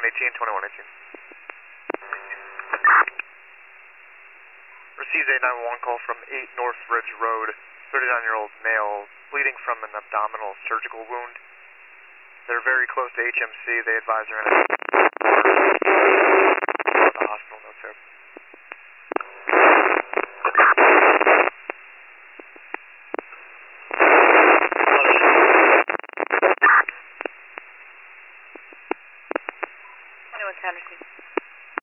2118, 2118. Received a 911 call from 8 North Ridge Road, 39-year-old male, bleeding from an abdominal surgical wound. They're very close to HMC. They advise they're in a